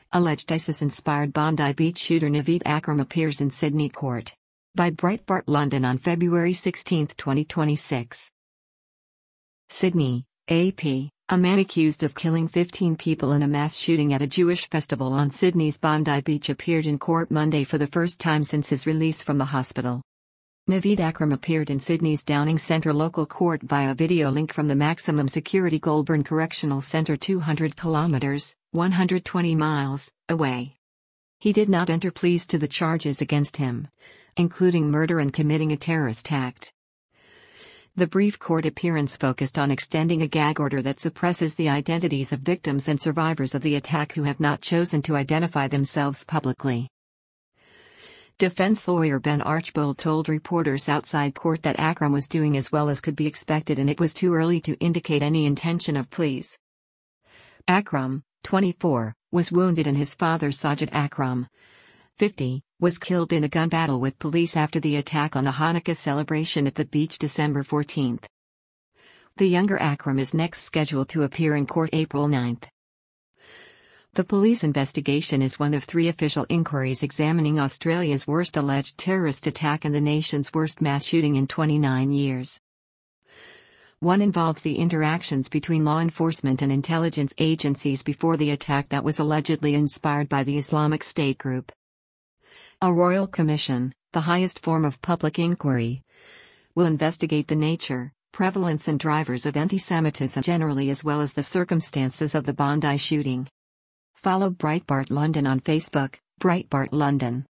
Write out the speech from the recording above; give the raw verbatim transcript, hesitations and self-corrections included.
Alleged ISIS-inspired Bondi Beach shooter Naveed Akram appears in Sydney court. By Breitbart London on February sixteenth, twenty twenty-six. Sydney, A P. A man accused of killing fifteen people in a mass shooting at a Jewish festival on Sydney's Bondi Beach appeared in court Monday for the first time since his release from the hospital. Naveed Akram appeared in Sydney's Downing Centre local court via video link from the maximum security Goulburn Correctional Centre two hundred kilometres, one hundred twenty miles, away. He did not enter pleas to the charges against him, including murder and committing a terrorist act. The brief court appearance focused on extending a gag order that suppresses the identities of victims and survivors of the attack who have not chosen to identify themselves publicly. Defense lawyer Ben Archbold told reporters outside court that Akram was doing as well as could be expected and it was too early to indicate any intention of pleas. Akram, twenty-four, was wounded and his father Sajid Akram, fifty, was killed in a gun battle with police after the attack on the Hanukkah celebration at the beach December fourteenth. The younger Akram is next scheduled to appear in court April ninth. The police investigation is one of three official inquiries examining Australia's worst alleged terrorist attack and the nation's worst mass shooting in twenty-nine years. One involves the interactions between law enforcement and intelligence agencies before the attack that was allegedly inspired by the Islamic State group. A royal commission, the highest form of public inquiry, will investigate the nature, prevalence and drivers of anti-Semitism generally as well as the circumstances of the Bondi shooting. Follow Breitbart London on Facebook, Breitbart London.